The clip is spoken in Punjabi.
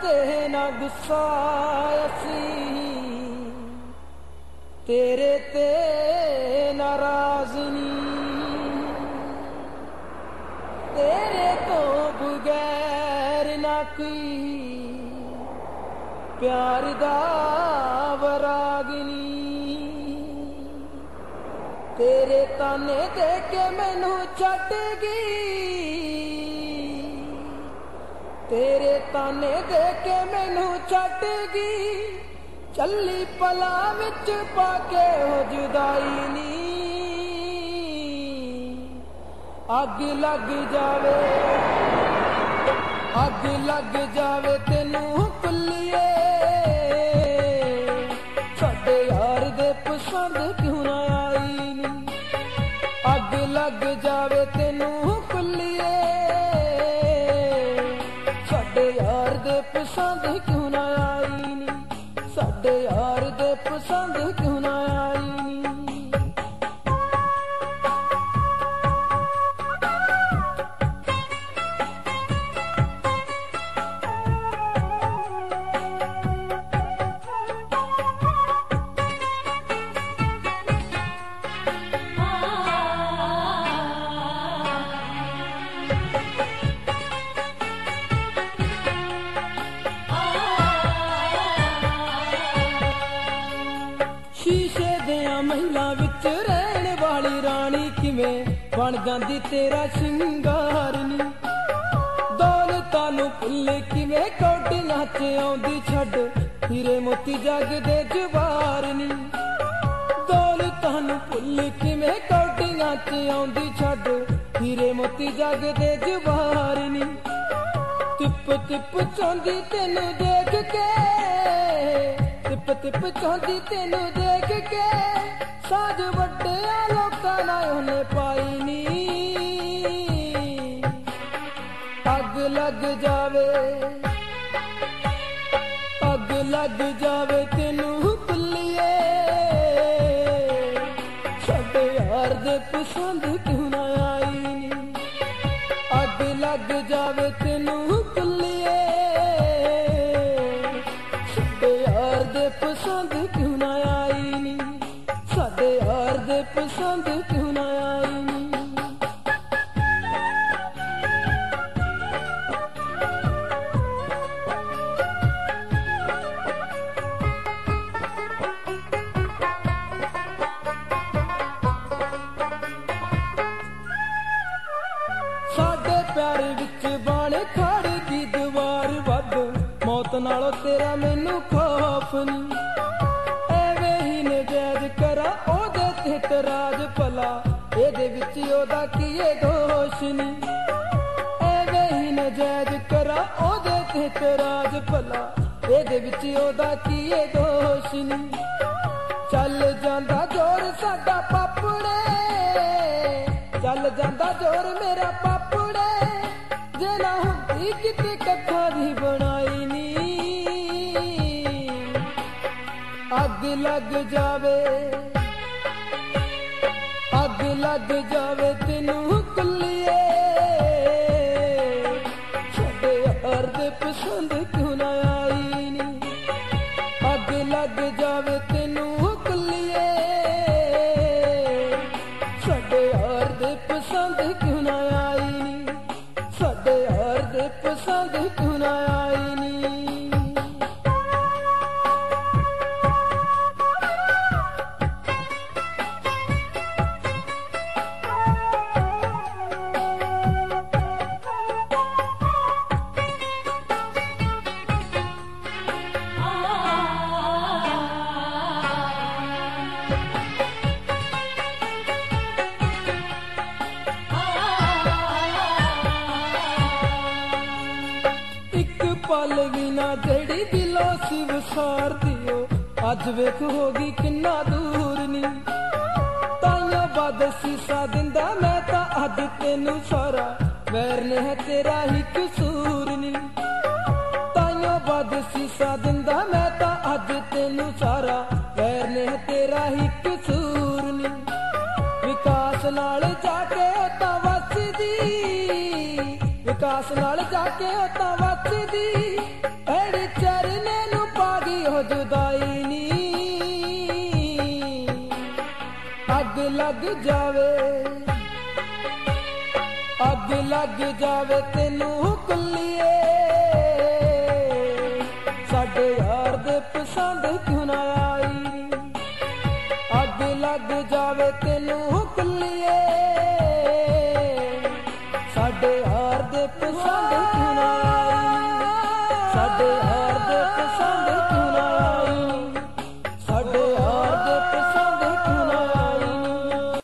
ਕਰਦੇ ਨਾ ਗੁੱਸਾ ਅਸੀਂ, ਤੇਰੇ ਤੇ ਨਾਰਾਜ਼ ਨੀ, ਤੇਰੇ ਤੋਂ ਬਗੈਰ ਨਾ ਕੋਈ ਪਿਆਰ ਦਾ ਵਰਾਗ ਨੀ। ਤੇਰੇ ਤਾਨੇ ਦੇ ਕੇ ਮੈਨੂੰ ਛੱਡ ਗਈ, ਤੇਰੇ ਤਾਨੇ ਦੇ ਕੇ ਮੈਨੂੰ ਛੱਡ ਗਈ, ਚੱਲੀ ਪਲਾਂ ਵਿੱਚ ਪਾ ਕੇ ਹੋ ਜੁਦਾਈ ਨੀ। ਅੱਗ ਲੱਗ ਜਾਵੇ, ਅੱਗ ਲੱਗ ਜਾਵੇ ਤੈਨੂੰ ਕੁੱਲੀਏ, ਸਾਡੇ ਯਾਰ ਦੇ ਪਸੰਦ ਕਿਉਂ ਨਾ ਆਈ ਨੀ। ਅੱਗ ਲੱਗ ਜਾਵੇ ਤੈਨੂੰ ਕੁੱਲੀਏ, ਸਾਡੇ ਯਾਰ ਦੇ ਪਸੰਦ ਕਿਉਂ ਨਾ ਆਈ ਨੀ, ਸਾਡੇ ਯਾਰ ਦੇ ਪਸੰਦ ਕਿਉਂ ਨਾ ਆਈ ਨੀ। ਸ਼ੀਸ਼ੇ ਦਿਆਂ ਮਹਿਲਾਂ ਵਿੱਚ ਰਹਿਣ ਵਾਲੀ ਰਾਣੀ ਕਿਵੇਂ ਬਣ ਜਾਂਦੀ ਤੇਰਾ ਸ਼ਿੰਗਾਰ ਨੀ। ਦੌਲਤਾਂ ਨੂੰ ਭੁੱਲ ਕਿਵੇਂ ਕੌਡੀਆਂ 'ਚ ਆਉਂਦੀ ਛੱਡ, ਹੀਰੇ ਮੋਤੀ ਜਗਦੇ ਜਵਾਰ ਨੀ। ਦੌਲਤਾਂ ਨੂੰ ਭੁੱਲ ਕਿਵੇਂ ਕੌਡੀਆਂ 'ਚ ਆਉਂਦੀ ਛੱਡ, ਹੀਰੇ ਮੋਤੀ ਜਗਦੇ ਜਵਾਰ ਨੀ। ਤਿੱਪ ਤਿੱਪ ਚਾਹੁੰਦੀ ਤੈਨੂੰ ਦੇਖ ਕੇ, ਤਿੱਪ ਤਿੱਪ ਚਾਹੁੰਦੀ ਤੈਨੂੰ ਦੇਖ ਕੇ, ਸਾਜ ਵੱਡਿਆਂ ਲੋਕਾਂ ਨਾਲ ਉਹਨੇ ਪਾਈ ਨੀ। ਅੱਗ ਲੱਗ ਜਾਵੇ, ਅੱਗ ਲੱਗ ਜਾਵੇ ਤੈਨੂੰ ਕੁੱਲੀਏ, ਸਾਡੇ ਯਾਰ ਦੇ ਪਸੰਦ ਕਿਉਂ ਨਾ ਆਈ ਨੀ। ਅੱਗ ਲੱਗ ਜਾਵੇ ਤੈਨੂੰ ਕੁੱਲੀਏ, ਸਾਡੇ ਯਾਰ ਦੇ ਪਸੰਦ ਕਿਉਂ ਨਾ ਆਈ ਨੀ, ਸਾਡੇ ਯਾਰ ਦੇ ਪਸੰਦ ਕਿਉਂ ਨਾ ਆਈ ਨੀ। ਸਾਡੇ ਪਿਆਰ ਵਿੱਚ ਬਣ ਖੜ ਗਈ ਦੀਵਾਰ ਵੱਧ, ਮੌਤ ਨਾਲੋਂ ਤੇਰਾ ਮੈਨੂੰ ਖੌਫ ਨੀ। ਐਵੇਂ ਹੀ ਨਜਾਇਜ਼ ਕਰਾਂ ਉਹਦੇ ਤੇ ਇਤਰਾਜ਼, ਭਲਾ ਇਹਦੇ ਵਿੱਚ ਉਹਦਾ ਕੀ ਏ ਦੋਸ਼ ਨੀ। ਐਵੇਂ ਹੀ ਨਜਾਇਜ਼ ਕਰਾਂ ਉਹਦੇ ਤੇ ਇਤਰਾਜ਼, ਭਲਾ ਇਹਦੇ ਵਿੱਚ ਉਹਦਾ ਕੀ ਏ ਦੋਸ਼ ਨੀ। ਚੱਲ ਜਾਂਦਾ ਜ਼ੋਰ ਸਾਡਾ ਪਾਪੜੇ, ਚੱਲ ਜਾਂਦਾ ਜ਼ੋਰ ਮੇਰਾ ਪਾਪੜੇ, ਜੇ ਨਾ ਹੁੰਦੀ ਕਿਤੇ ਕੱਖਾਂ ਦੀ ਬਣਾਈ ਨੀ। ਅੱਗ ਲੱਗ ਜਾਵੇ, ਅੱਗ ਲੱਗ ਜਾਵੇ ਤੈਨੂੰ ਕੁੱਲੀਏ, ਸਾਡੇ ਯਾਰ ਦੇ ਪਸੰਦ ਕਿਉਂ ਨਾ ਆਈ ਨੀ। ਅੱਗ ਲੱਗ ਜਾਵੇ ਤੈਨੂੰ ਕੁੱਲੀਏ, ਸਾਡੇ ਯਾਰ ਦੇ ਪਸੰਦ ਕਿਉਂ ਨਾ ਆਈ ਨੀ, ਸਾਡੇ ਯਾਰ ਦੇ ਪਸੰਦ ਕਿਉਂ ਨਾ ਆਈ ਨੀ। ਪਲ ਵੀ ਨਾ ਜਿਹੜੀ ਦਿਲੋਂ ਸੀ ਵਿਸਾਰਦੀ, ਓ ਅੱਜ ਵੇਖ ਹੋ ਗਈ ਕਿੰਨਾ ਦੂਰ ਨੀ। ਤਾਈਆਂ ਵੱਧ ਸੀਸਾ ਦਿੰਦਾ ਮੈਂ ਤਾਂ ਅੱਜ ਤੈਨੂੰ ਸਾਰਾ, ਵੈਰ ਨੇ ਹੈ ਤੇਰਾ ਹੀ ਕਸੂਰ ਨੀ। ਤਾਈਆਂ ਵੱਧ ਸੀਸਾ ਦਿੰਦਾ ਮੈਂ ਤਾਂ ਅੱਜ ਤੈਨੂੰ ਸਾਰਾ, ਵੈਰ ਨੇ ਹੈ ਤੇਰਾ ਹੀ ਕਸੂਰ ਨੀ। ਵਿਕਾਸ ਨਾਲ ਜਾ ਕੇ ਉਹ ਤਾਂ ਵਸਦੀ, ਵਿਕਾਸ ਨਾਲ ਜਾ ਕੇ ਉਹ ਤਾਂ ਵਸਦੀ, ਐੜੀ जुदाई नी अग लग जावे, अग लग जावे तेनू कुल्लीए साडे यार दे पसंद क्यों ना आई नी। अग लग जावे तेनू कुल्लीए साडे यार दे पसंद क्यों ना